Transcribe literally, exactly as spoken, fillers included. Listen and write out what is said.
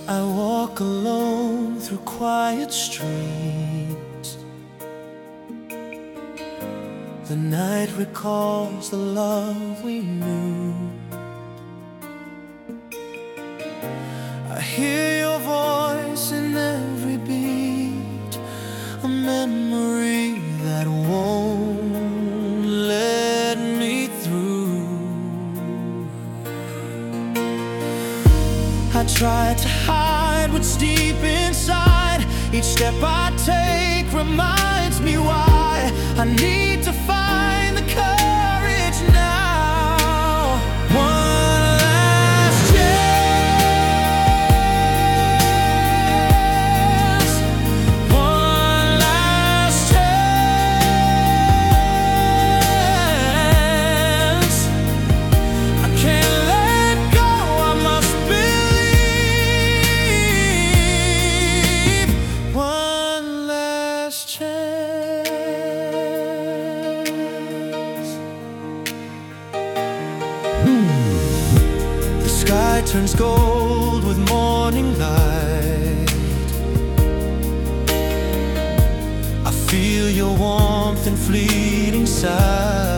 I walk alone through quiet streets. The night recalls the love we knew. I hear your voice in every beat, a memory that won't let me through. I try to hide what's deep inside. Each step I take reminds me why I need to find the courage now. One last chance, one last chance. I can't let go, I must believe. One last chance. The sky turns gold with morning light. I feel your warmth and fleeting sight.